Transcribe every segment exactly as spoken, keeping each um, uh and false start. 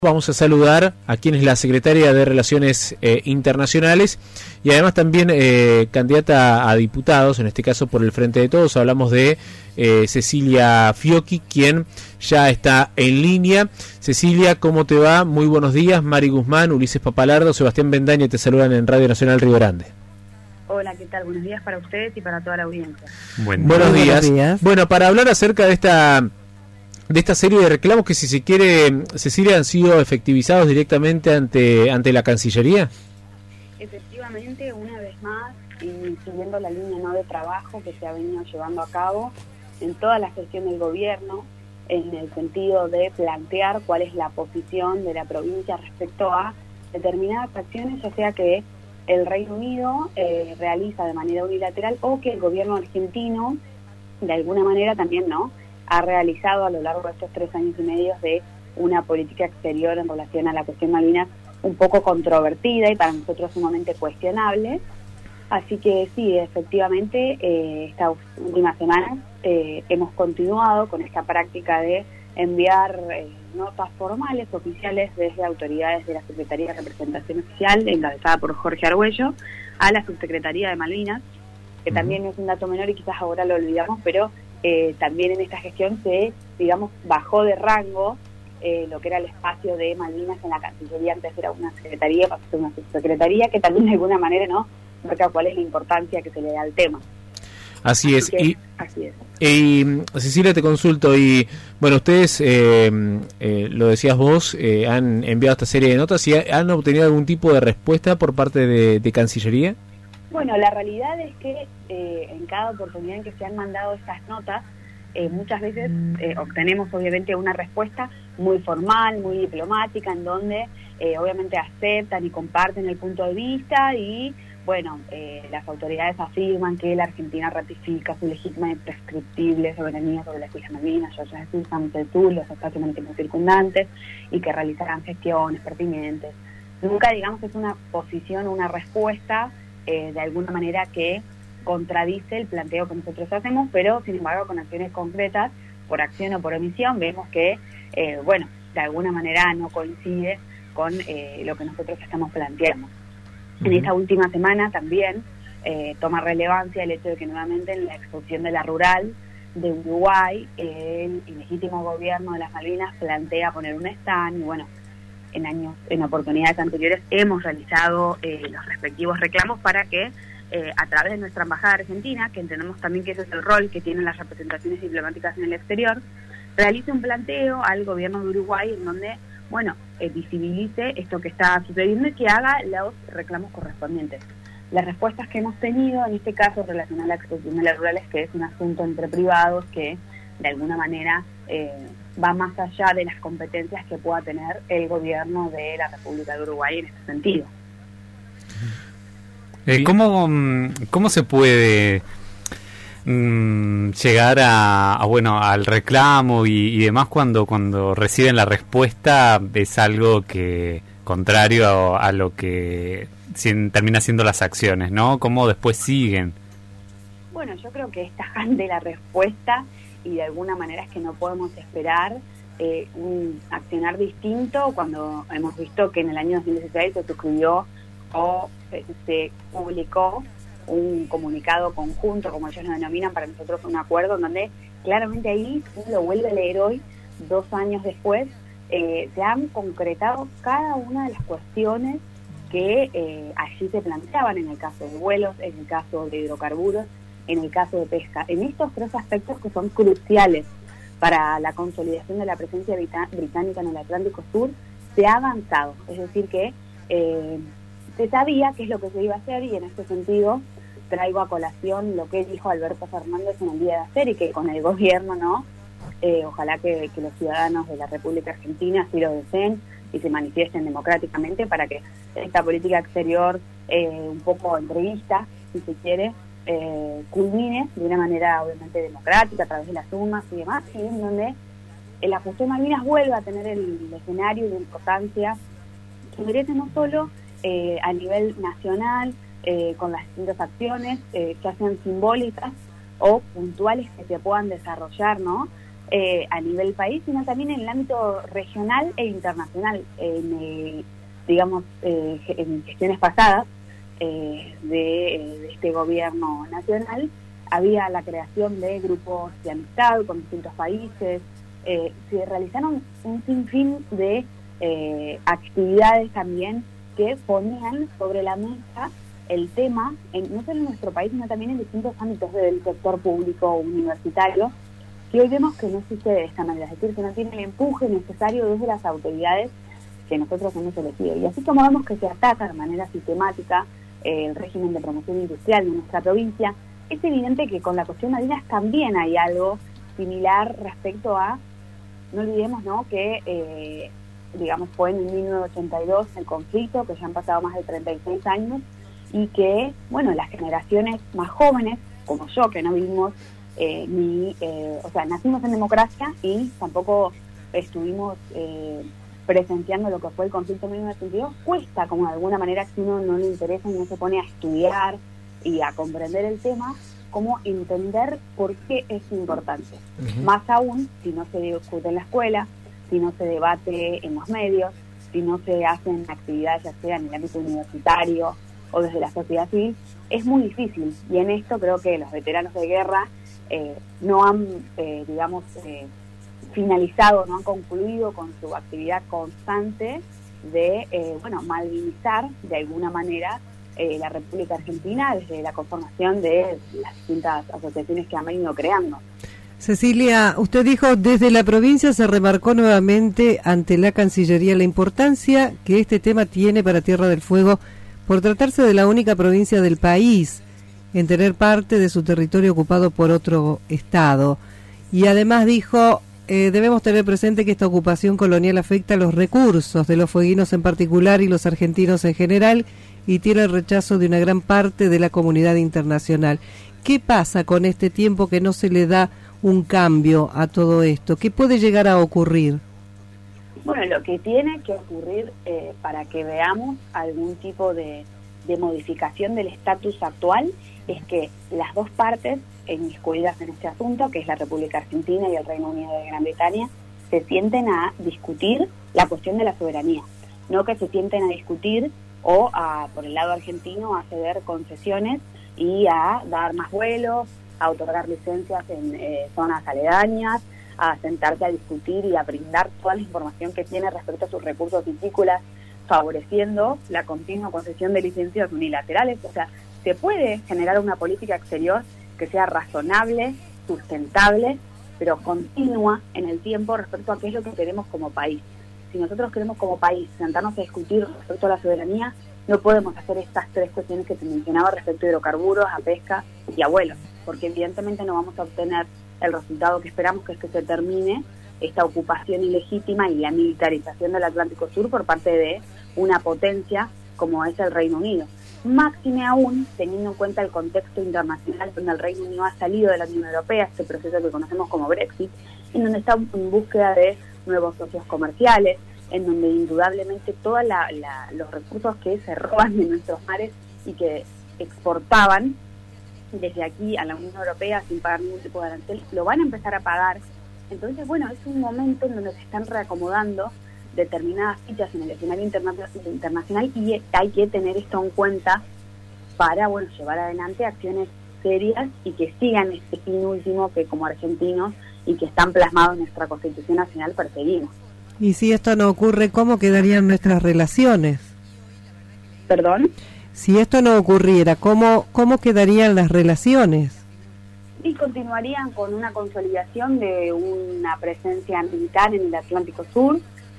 Vamos a saludar a quien es la secretaria de Relaciones eh, Internacionales y además también eh, candidata a diputados, en este caso por el Frente de Todos. Hablamos de eh, Cecilia Fiocchi, quien ya está en línea. Cecilia, ¿cómo te va? Muy buenos días. Mari Guzmán, Ulises Papalardo, Sebastián Bendaña te saludan en Radio Nacional Río Grande. Hola, ¿qué tal? Buenos días para ustedes y para toda la audiencia. Buen buenos, días. buenos días. Bueno, para hablar acerca de esta... de esta serie de reclamos que, si se quiere, Cecilia, han sido efectivizados directamente ante ante la Cancillería. Efectivamente, una vez más, y siguiendo la línea no de trabajo que se ha venido llevando a cabo en toda la gestión del gobierno, en el sentido de plantear cuál es la posición de la provincia respecto a determinadas acciones, ya sea que el Reino Unido eh, realiza de manera unilateral o que el gobierno argentino, de alguna manera también, ¿no?, ha realizado a lo largo de estos tres años y medio de una política exterior en relación a la cuestión Malvinas un poco controvertida y para nosotros sumamente cuestionable. Así que sí, efectivamente, eh, estas últimas semanas eh, hemos continuado con esta práctica de enviar eh, notas formales, oficiales, desde autoridades de la Secretaría de Representación Oficial, encabezada por Jorge Argüello, a la Subsecretaría de Malvinas, que también es un dato menor y quizás ahora lo olvidamos, pero Eh, también en esta gestión se, digamos, bajó de rango eh, lo que era el espacio de Malvinas en la Cancillería. Antes era una secretaría, pasó a ser una subsecretaría, que también de alguna manera no marca cuál es la importancia que se le da al tema. Así, así es. Que, y, así es. Y Cecilia, te consulto, y bueno, ustedes, eh, eh, lo decías vos, eh, han enviado esta serie de notas y han obtenido algún tipo de respuesta por parte de, de Cancillería. Bueno, la realidad es que eh, en cada oportunidad en que se han mandado estas notas, eh, muchas veces eh, obtenemos obviamente una respuesta muy formal, muy diplomática, en donde eh, obviamente aceptan y comparten el punto de vista y, bueno, eh, las autoridades afirman que la Argentina ratifica su legítima y prescriptible soberanía sobre las Islas Malvinas, Georgia del Sur, San del Sur, los espacios marítimos circundantes, y que realizarán gestiones pertinentes. Nunca, digamos, es una posición, una respuesta Eh, de alguna manera que contradice el planteo que nosotros hacemos, pero sin embargo con acciones concretas, por acción o por omisión, vemos que, eh, bueno, de alguna manera no coincide con eh, lo que nosotros estamos planteando. Uh-huh. En esta última semana también eh, toma relevancia el hecho de que nuevamente en la exposición de la rural de Uruguay, eh, el ilegítimo gobierno de las Malvinas plantea poner un stand y, bueno, en años, en oportunidades anteriores hemos realizado eh, los respectivos reclamos para que eh, a través de nuestra embajada argentina, que entendemos también que ese es el rol que tienen las representaciones diplomáticas en el exterior, realice un planteo al gobierno de Uruguay en donde, bueno, eh, visibilice esto que está sucediendo y que haga los reclamos correspondientes. Las respuestas que hemos tenido, en este caso relacionadas a la exposición de las rurales, que es un asunto entre privados que de alguna manera eh, va más allá de las competencias que pueda tener el gobierno de la República de Uruguay en este sentido. Eh, ¿cómo, ¿Cómo se puede mmm, llegar a, a bueno al reclamo y, y demás cuando cuando reciben la respuesta es algo que contrario a, a lo que sin, termina siendo las acciones, ¿no? ¿Cómo después siguen? Bueno, yo creo que es tajante la respuesta y de alguna manera es que no podemos esperar eh, un accionar distinto cuando hemos visto que en el año dos mil dieciséis se suscribió o se, se publicó un comunicado conjunto, como ellos lo denominan, para nosotros un acuerdo, en donde claramente ahí, si uno lo vuelve a leer hoy, dos años después, eh, se han concretado cada una de las cuestiones que eh, allí se planteaban en el caso de vuelos, en el caso de hidrocarburos, en el caso de pesca, en estos tres aspectos que son cruciales para la consolidación de la presencia británica en el Atlántico Sur. Se ha avanzado, es decir que eh, se sabía qué es lo que se iba a hacer y en este sentido traigo a colación lo que dijo Alberto Fernández en el día de ayer y que con el gobierno, ¿no? Eh, ojalá que, que los ciudadanos de la República Argentina así lo deseen y se manifiesten democráticamente para que esta política exterior eh, un poco entrevista, si se quiere, Eh, culmine de una manera obviamente democrática a través de las urnas y demás, y en donde el ajuste de Malvinas vuelva a tener el, el escenario y la importancia que merece, no solo eh, a nivel nacional eh, con las distintas acciones eh, que sean simbólicas o puntuales que se puedan desarrollar, ¿no? eh, a nivel país, sino también en el ámbito regional e internacional. En, eh, digamos, eh, en gestiones pasadas eh, de, de este gobierno nacional, había la creación de grupos de amistad con distintos países, eh, se realizaron un sinfín de eh, actividades también que ponían sobre la mesa el tema, en, no solo en nuestro país, sino también en distintos ámbitos del sector público universitario, que hoy vemos que no sucede de esta manera, es decir, que no tiene el empuje necesario desde las autoridades que nosotros hemos elegido. Y así como vemos que se ataca de manera sistemática eh, el régimen de promoción industrial de nuestra provincia, es evidente que con la cuestión Malvinas también hay algo similar respecto a, no olvidemos, ¿no?, que eh, digamos fue en mil novecientos ochenta y dos el conflicto, que ya han pasado más de treinta y seis años, y que, bueno, las generaciones más jóvenes, como yo, que no vivimos eh, ni, eh, o sea, nacimos en democracia y tampoco estuvimos eh, presenciando lo que fue el conflicto de mil novecientos ochenta y dos, cuesta como de alguna manera, si uno no le interesa y no se pone a estudiar y a comprender el tema, como entender por qué es importante. Uh-huh. Más aún si no se discute en la escuela, si no se debate en los medios, si no se hacen actividades ya sea en el ámbito universitario o desde la sociedad civil, es muy difícil. Y en esto creo que los veteranos de guerra eh, no han, eh, digamos, eh, finalizado, no han concluido con su actividad constante de, eh, bueno, malvinizar de alguna manera eh, la República Argentina desde la conformación de las distintas asociaciones que han venido creando. Cecilia, usted dijo, desde la provincia se remarcó nuevamente ante la Cancillería la importancia que este tema tiene para Tierra del Fuego por tratarse de la única provincia del país en tener parte de su territorio ocupado por otro estado. Y además dijo, eh, debemos tener presente que esta ocupación colonial afecta los recursos de los fueguinos en particular y los argentinos en general, y tiene el rechazo de una gran parte de la comunidad internacional. ¿Qué pasa con este tiempo que no se le da un cambio a todo esto? ¿Qué puede llegar a ocurrir? Bueno, lo que tiene que ocurrir eh, para que veamos algún tipo de, de modificación del estatus actual es que las dos partes inmiscuidas en este asunto, que es la República Argentina y el Reino Unido de Gran Bretaña, se sienten a discutir la cuestión de la soberanía, no que se sienten a discutir o a, por el lado argentino, a ceder concesiones y a dar más vuelos, a otorgar licencias en eh, zonas aledañas, a sentarse a discutir y a brindar toda la información que tiene respecto a sus recursos piscícolas, favoreciendo la continua concesión de licencias unilaterales. O sea, se puede generar una política exterior que sea razonable, sustentable, pero continua en el tiempo respecto a qué es lo que queremos como país. Si nosotros queremos como país sentarnos a discutir respecto a la soberanía, no podemos hacer estas tres cuestiones que te mencionaba respecto a hidrocarburos, a pesca y a vuelos, porque evidentemente no vamos a obtener el resultado que esperamos, que es que se termine esta ocupación ilegítima y la militarización del Atlántico Sur por parte de una potencia como es el Reino Unido. Máxime aún, teniendo en cuenta el contexto internacional donde el Reino Unido ha salido de la Unión Europea, este proceso que conocemos como Brexit, en donde está en búsqueda de nuevos socios comerciales, en donde indudablemente todos los recursos que se roban de nuestros mares y que exportaban desde aquí a la Unión Europea sin pagar ningún tipo de arancel, lo van a empezar a pagar. Entonces, bueno, es un momento en donde se están reacomodando determinadas fichas en el escenario interna- internacional y hay que tener esto en cuenta para, bueno, llevar adelante acciones serias y que sigan este fin último que como argentinos y que están plasmados en nuestra Constitución Nacional perseguimos. Y si esto no ocurre, ¿cómo quedarían nuestras relaciones? ¿Perdón? Si esto no ocurriera, ¿cómo, cómo quedarían las relaciones? Y continuarían con una consolidación de una presencia militar en el Atlántico Sur,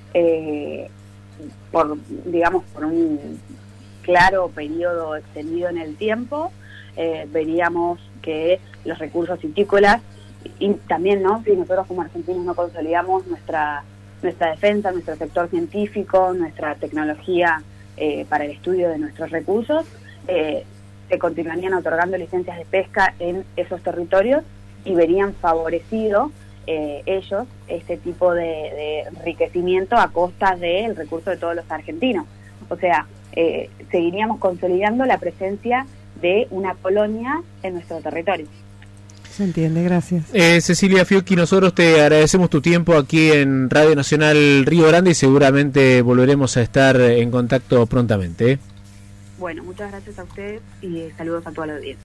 eh, por, digamos, por un claro periodo extendido en el tiempo. Eh, veríamos que los recursos vitícolas, y también, ¿no?, si nosotros como argentinos no consolidamos nuestra nuestra defensa, nuestro sector científico, nuestra tecnología eh, para el estudio de nuestros recursos, eh, se continuarían otorgando licencias de pesca en esos territorios y verían favorecido eh, ellos este tipo de, de enriquecimiento a costa del recurso de todos los argentinos. O sea, eh, seguiríamos consolidando la presencia de una colonia en nuestro territorio. Se entiende, gracias. Eh, Cecilia Fiocchi, nosotros te agradecemos tu tiempo aquí en Radio Nacional Río Grande y seguramente volveremos a estar en contacto prontamente. ¿eh? Bueno, muchas gracias a ustedes y saludos a toda la audiencia.